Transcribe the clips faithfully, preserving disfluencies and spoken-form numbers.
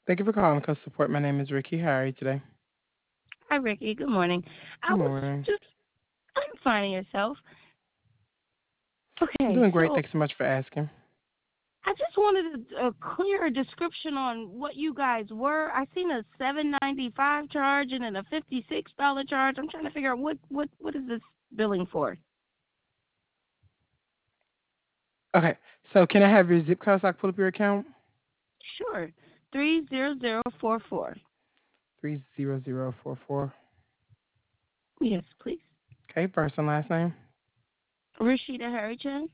Thank you for calling Customer Support. My name is Ricky. How are you today? Hi, Ricky. Good morning. I Good was morning. just, I'm finding yourself. I'm Okay, doing great. so Thanks so much for asking. I just wanted a, a clearer description on what you guys were. I seen a seven ninety five charge and then a fifty six dollar charge. I'm trying to figure out what what what is this billing for? Okay, so can I have your zip code so I can pull up your account? Sure, three zero zero four four. three zero zero four four. Yes, please. Okay, first and last name. Rashida Harrington.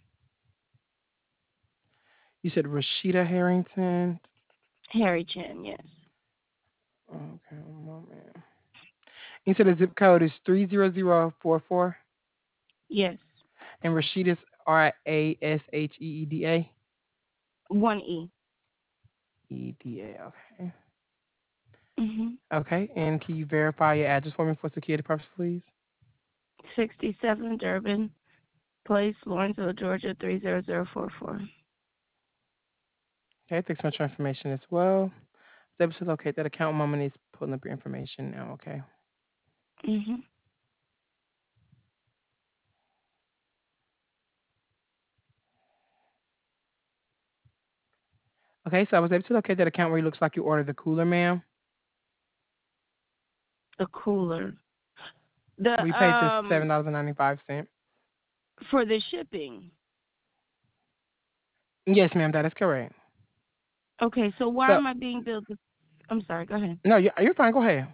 You said Rashida Harrington. Harrington. Yes. Okay, one moment. You said the zip code is three zero zero four four. Yes. And Rashida's R A S H E E D A? One E. E D A, okay. Mhm. Okay, and can you verify your address for me for security purposes, please? Sixty seven Durban Place, Lawrenceville, Georgia three zero zero four four. Okay, thanks so much for information as well. I was able to locate that account. Mama needs pulling up your information now, okay? Mhm. Okay, so I was able to locate that account where it looks like you ordered the cooler, ma'am. A cooler. The We paid the um seven dollars and ninety five cent. for the shipping. Yes, ma'am, that is correct. Okay, so why So am I being billed? This? I'm sorry. Go ahead. no, you're, you're fine. Go ahead.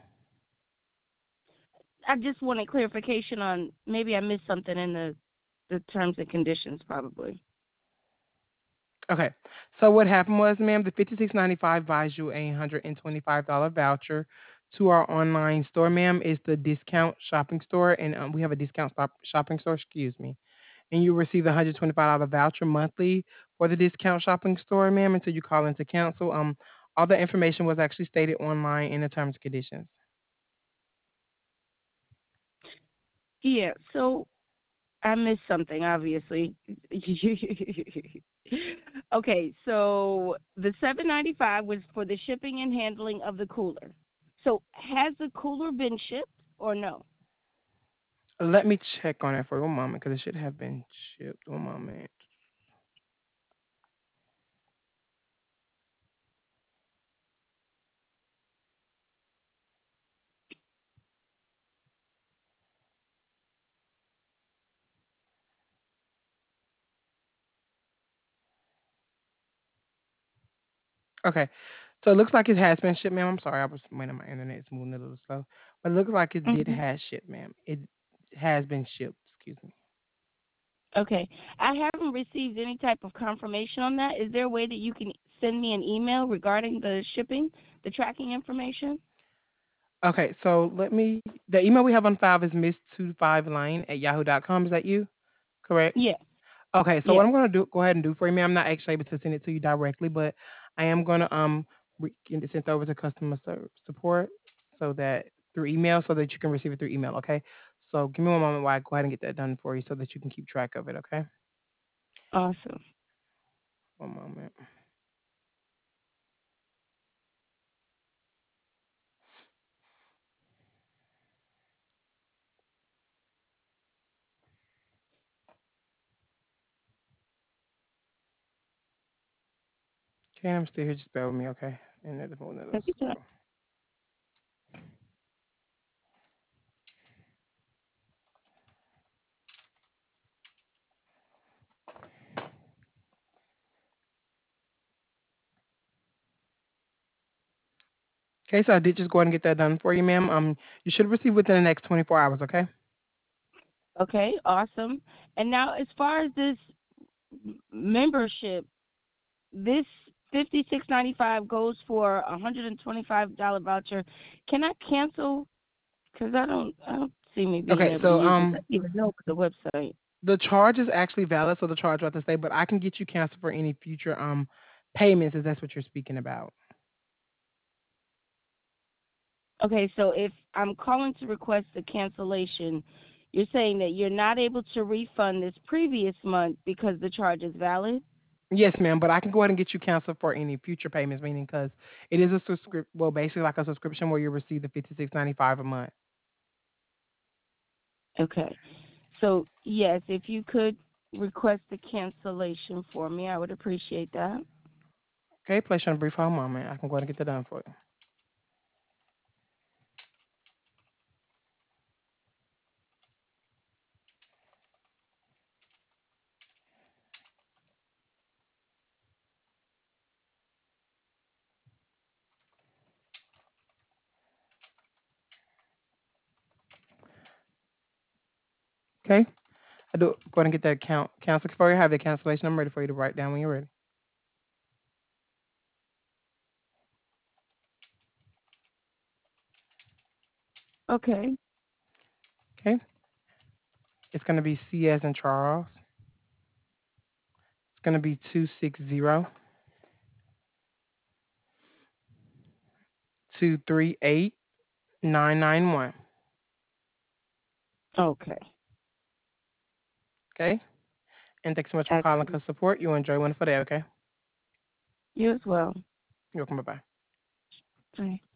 I just wanted clarification on maybe I missed something in the the terms and conditions, probably. Okay. So what happened was, ma'am, the fifty six ninety five buys you a hundred and twenty five dollar voucher to our online store, ma'am. It's the discount shopping store, and um, we have a discount stop shopping store. Excuse me. And you receive a hundred twenty five dollar voucher monthly for the discount shopping store, ma'am, until you call in to cancel. Um, all the information was actually stated online in the terms and conditions. Yeah. So I missed something, obviously. Okay, so the seven ninety five was for the shipping and handling of the cooler. So has the cooler been shipped or no? Let me check on it for one moment because it should have been shipped. One moment. Okay. So it looks like it has been shipped, ma'am. I'm sorry, I was waiting. My internet's moving a little slow, but it looks like it did Hmm. has shipped, ma'am. It has been shipped. Excuse me. Okay. I haven't received any type of confirmation on that. Is there a way that you can send me an email regarding the shipping, the tracking information? Okay. So let me. The email we have on file is miss two five lane at yahoo dot com. Is that you? Correct. Yes. Okay. So what Yes. I'm gonna do, go ahead and do for you, ma'am. I'm not actually able to send it to you directly, but I am gonna um re- get it sent over to customer ser- support so that through email, so that you can receive it through email. Okay. So give me one moment while I go ahead and get that done for you, so that you can keep track of it. Okay. Awesome. One moment. Okay, I'm still here. Just bear with me, okay? And at the phone a little Take your time. slow. Okay, so I did just go ahead and get that done for you, ma'am. Um, you should receive within the next twenty-four hours, okay? Okay, awesome. And now, as far as this m- membership, this fifty six ninety five goes for a hundred and twenty five dollar voucher. Can I cancel? Because I don't, I don't see me being Okay, able to so use this. I um, don't even know the website. the charge is actually valid, so the charge will have to stay, but I can get you canceled for any future um payments if that's what you're speaking about. Okay, so if I'm calling to request a cancellation, you're saying that you're not able to refund this previous month because the charge is valid? Yes, ma'am, but I can go ahead and get you canceled for any future payments, meaning because it is a subscription, well, basically like a subscription where you receive the fifty-six ninety-five a month. Okay. So, yes, if you could request a cancellation for me, I would appreciate that. Okay, place you on a brief hold moment. I can go ahead and get that done for you. Okay, I do go ahead and get that count cancel for you. I have the cancellation. I'm ready for you to write down when you're ready. Okay. Okay, it's going to be C as in Charles. It's going to be two six zero two three eight nine nine one. Okay. Okay, and thanks so much for calling Excellent. Customer Support. You enjoy one for day. Okay, You as well. you're welcome. Bye bye. Bye.